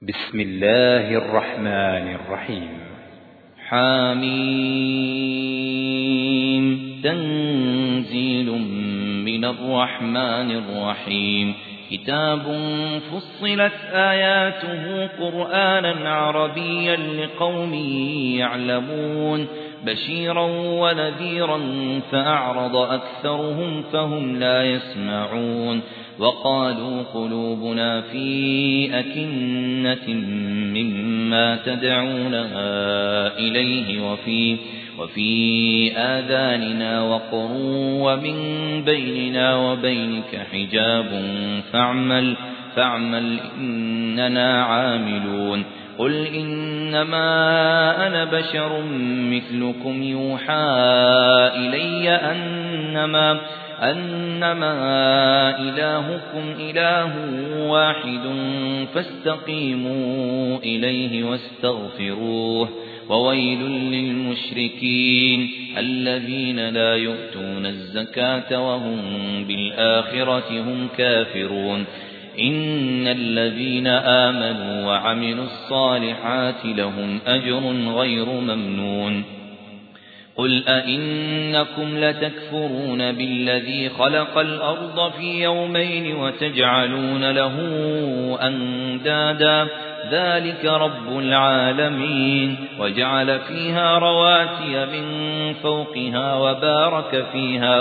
بسم الله الرحمن الرحيم. حاميم. تنزيل من الرحمن الرحيم. كتاب فصلت آياته قرآنا عربيا لقوم يعلمون بشيرا ونذيرا فأعرض أكثرهم فهم لا يسمعون وقالوا قلوبنا في أكنة مما تدعونها إليه وفي آذاننا وقر ومن بيننا وبينك حجاب فاعمل إننا عاملون. قل إنما أنا بشر مثلكم يوحى إلي أنما إلهكم إله واحد فاستقيموا إليه واستغفروه. وويل للمشركين الذين لا يؤتون الزكاة وهم بالآخرة هم كافرون. إن الذين آمنوا وعملوا الصالحات لهم أجر غير ممنون. قل أئنكم لتكفرون بالذي خلق الأرض في يومين وتجعلون له أندادا ذلك رب العالمين. وجعل فيها رواسي من فوقها وبارك فيها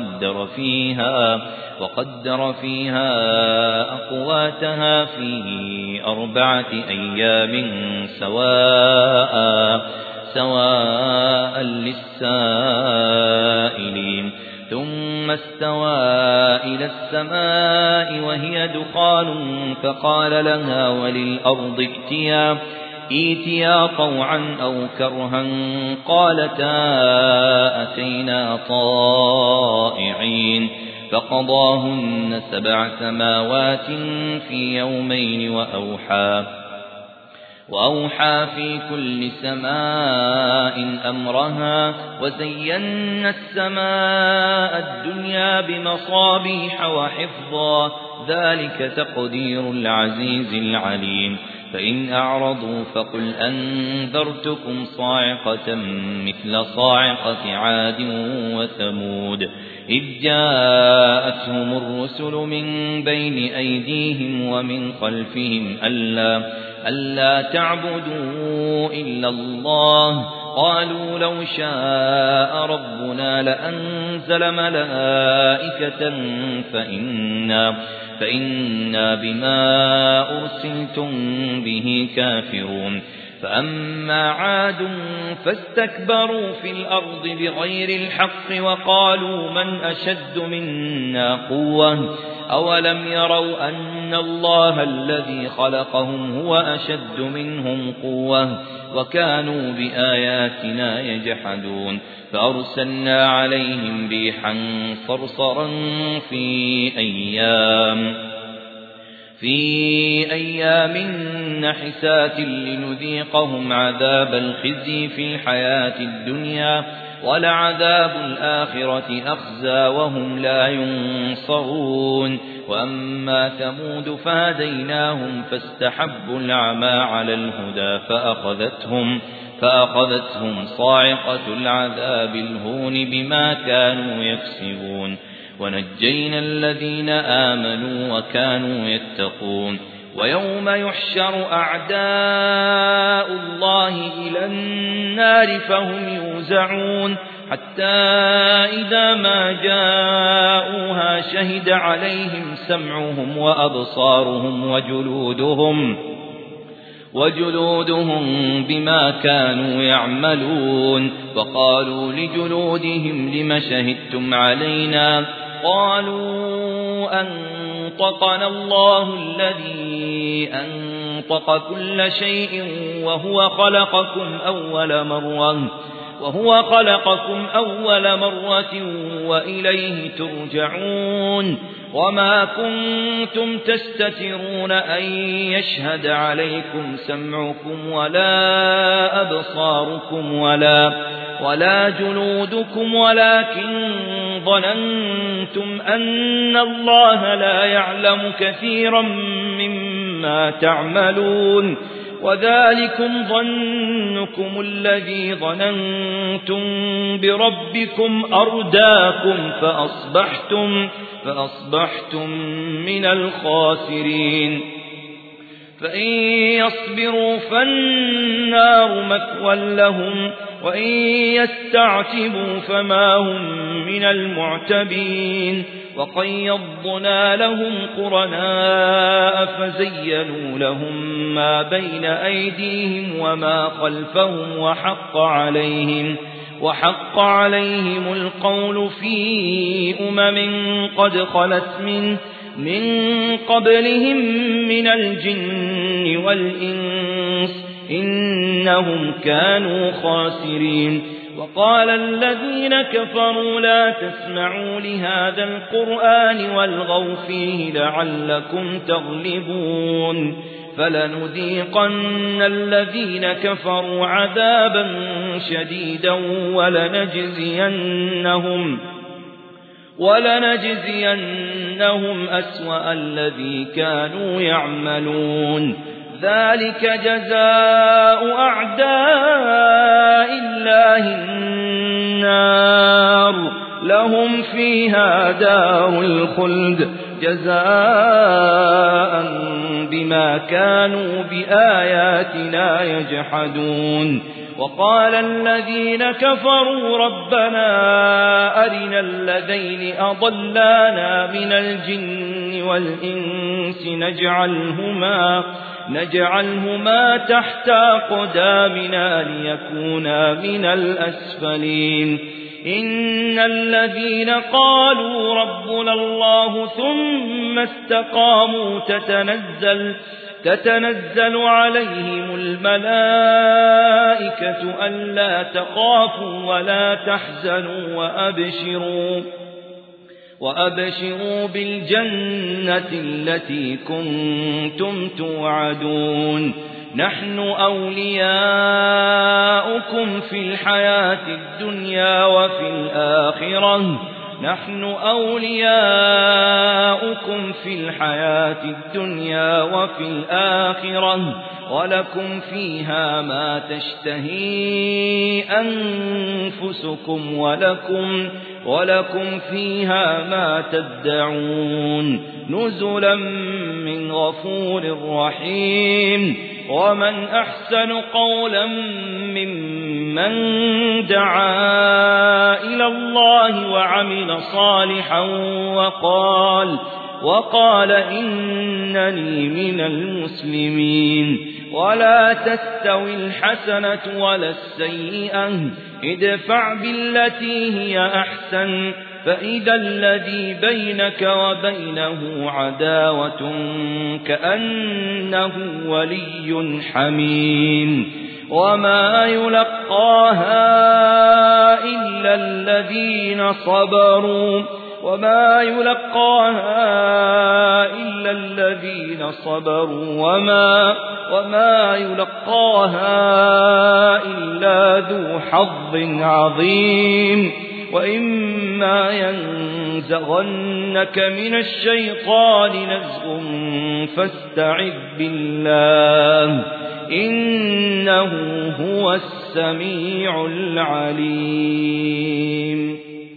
وقدر فيها أقواتها في 4 أيام سواء للسائلين. ثم استوى إلى السماء وهي دخان فقال لها وللأرض ائتيا طوعا أو كرها قالتا أتينا طائعين. فقضاهن 7 سماوات في يومين وأوحى في كل سماء أمرها وزينا السماء الدنيا بمصابيح وحفظا ذلك تقدير العزيز العليم. فإن أعرضوا فقل أنذرتكم صاعقة مثل صاعقة عاد وثمود إذ جاءتهم الرسل من بين أيديهم ومن خلفهم ألا تعبدوا إلا الله قالوا لو شاء ربنا لأنزل ملائكة فإنا بما أرسلتم به كافرون. فأما عاد فاستكبروا في الأرض بغير الحق وقالوا من أشد منا قوة أولم يروا أن الله الذي خلقهم هو أشد منهم قوة وكانوا بآياتنا يجحدون. فأرسلنا عليهم ريحا صرصرا في أيام نحسات لنذيقهم عذاب الخزي في الحياة الدنيا ولعذاب الآخرة أخزى وهم لا ينصرون. وأما ثمود فهديناهم فاستحبوا العمى على الهدى فأخذتهم صاعقة العذاب الهون بما كانوا يكسبون. ونجينا الذين آمنوا وكانوا يتقون. ويوم يحشر أعداء الله إلى النار فهم يوزعون حتى إذا ما جاءوها شهد عليهم سمعهم وأبصارهم وجلودهم بما كانوا يعملون. وقالوا لجلودهم لم شهدتم علينا قالوا أنطقنا الله الذي أنطق كل شيء وهو خلقكم أول مرة وإليه ترجعون. وما كنتم تستترون أن يشهد عليكم سمعكم ولا أبصاركم ولا جلودكم ولكن ظننتم أن الله لا يعلم كثيرا مما ما تعملون وذلكم ظنكم الذي ظننتم بربكم أرداكم فأصبحتم من الخاسرين فإن يصبروا فالنار مثوى لهم وإن يستعتبوا فما هم من المعتبين وقيضنا لهم قرناء فزينوا لهم ما بين أيديهم وما خلفهم وحق عليهم القول في قد خلت من قبلهم من الجن والإنس إنهم كانوا خاسرين وقال الذين كفروا لا تسمعوا لهذا القرآن والغوا فيه لعلكم تغلبون فلنذيقن الذين كفروا عذابا شديدا ولنجزينهم أسوأ الذي كانوا يعملون ذلك جزاء أعداء الله النار لهم فيها دار الخلد جزاء بما كانوا بآياتنا يجحدون وقال الذين كفروا ربنا أرنا الذين أضلانا من الجن والإنس نجعلهما تحت أقدامنا ليكونا من الأسفلين إن الذين قالوا ربنا الله ثم استقاموا تتنزل عليهم الملائكة ألا تخافوا ولا تحزنوا وأبشروا بالجنة التي كنتم توعدون نحن أولياؤكم في الحياة الدنيا وفي الآخرة ولكم فيها ما تشتهي أنفسكم ولكم فيها ما تدعون نزلا من غفور رحيم ومن أحسن قولا ممن دعا إلى الله وعمل صالحا وقال إنني من المسلمين ولا تستوي الحسنة ولا السيئة ادفع بالتي هي أحسن فإذا الذي بينك وبينه عداوة كأنه ولي حميم وما يلقاها إلا الذين صبروا وما يلقاها إلا ذو حظ عظيم وإما ينزغنك من الشيطان نزغ فاستعذ بالله إنه هو السميع العليم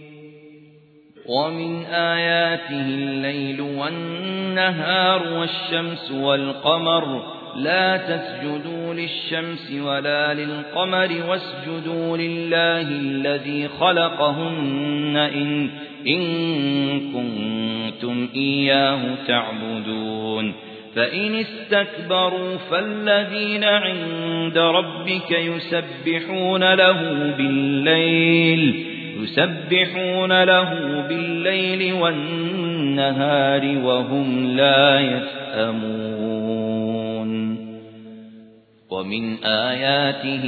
ومن آياته الليل والنهار والشمس والقمر لا تسجدوا للشمس ولا للقمر واسجدوا لله الذي خلقهن إن كنتم إياه تعبدون فإن استكبروا فالذين عند ربك يسبحون له بالليل والنهار وهم لا يسأمون ومن آياته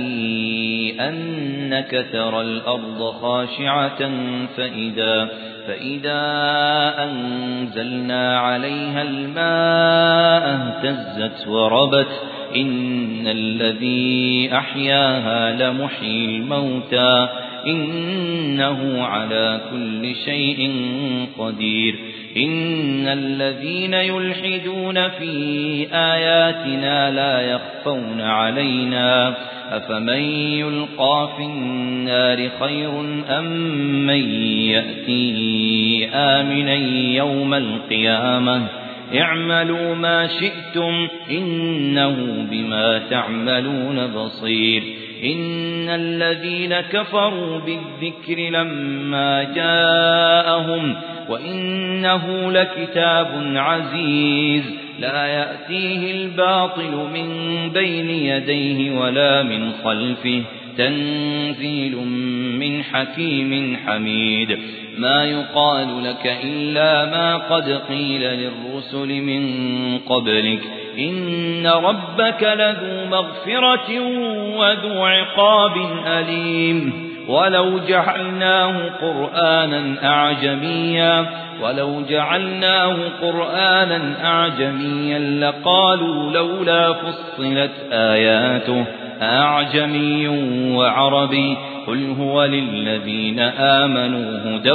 أنك ترى الأرض خاشعة فإذا أنزلنا عليها الماء اهتزت وربت إن الذي أحياها لمحيي الموتى إنه على كل شيء قدير إن الذين يلحدون في آياتنا لا يخفون علينا أفمن يلقى في النار خير أم من يأتي آمنا يوم القيامة اعملوا ما شئتم إنه بما تعملون بصير إن الذين كفروا بالذكر لما جاءهم وإنه لكتاب عزيز لا يأتيه الباطل من بين يديه ولا من خلفه تنزيل من حكيم حميد ما يقال لك إلا ما قد قيل للرسل من قبلك إن ربك لذو مغفرة وذو عقاب أليم ولو جعلناه قرآنا أعجميا لقالوا لولا فصلت آياته أعجمي وعربي قل هو للذين آمنوا هدى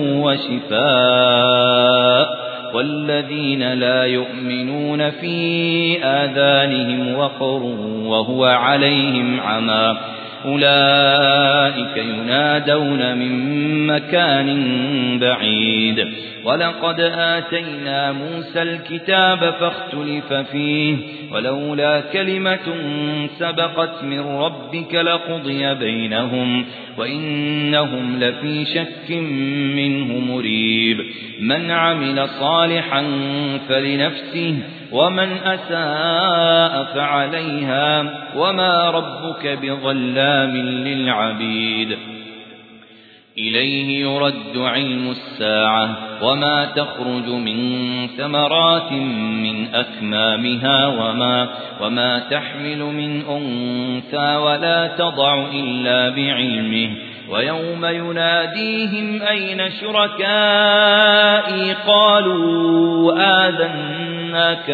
وشفاء والذين لا يؤمنون في آذانهم وقر وهو عليهم عمى أولئك ينادون من مكان بعيد ولقد آتينا موسى الكتاب فاختلف فيه ولولا كلمة سبقت من ربك لقضي بينهم وإنهم لفي شك منه مريب من عمل صالحا فلنفسه ومن أساء فعليها وما ربك بظلام للعبيد إليه يرد علم الساعة وما تخرج من ثمرات من أكمامها وما تحمل من أنثى ولا تضع إلا بعلمه ويوم يناديهم أين شركائي قالوا آذناك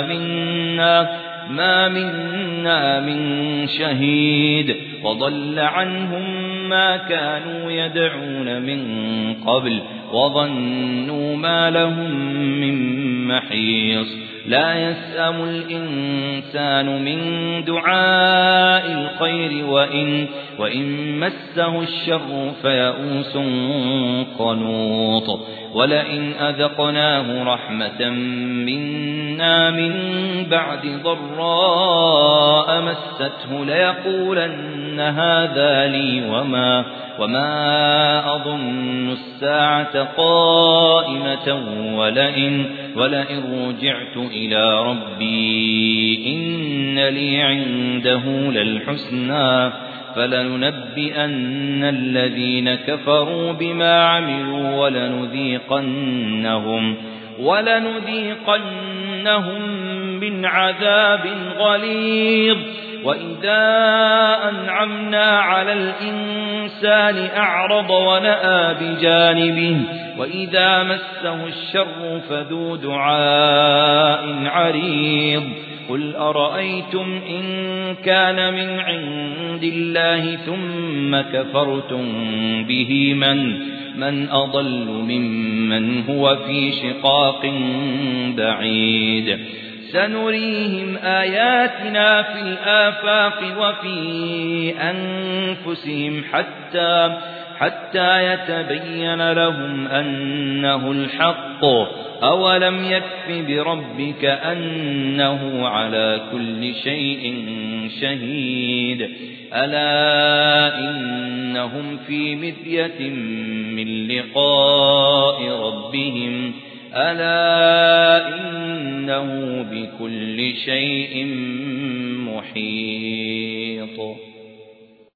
ما منا من شهيد وضل عنهم ما كانوا يدعون من قبل وظنوا ما لهم من محيص لا يسأم الإنسان من دعاء الخير وإن مسه الشر فيئوس قنوط ولئن أذقناه رحمة منا من بعد ضراء مسته ليقولن هذا لي وما أظن الساعة قائمة ولئن رجعت إلى ربي إن لي عنده للحسنى فلننبئن الذين كفروا بما عملوا ولنذيقنهم من عذاب غليظ وإذا أنعمنا على الإنسان أعرض ونأى بجانبه وإذا مسه الشر فذو دعاء عريض قل أرأيتم إن كان من عند الله ثم كفرتم به من أضل ممن هو في شقاق بعيد سنريهم آياتنا في الآفاق وفي أنفسهم حتى يتبين لهم أنه الحق أولم يكف بربك أنه على كل شيء شهيد ألا إنهم في مرية من لقاء ربهم ألا إنه بكل شيء محيط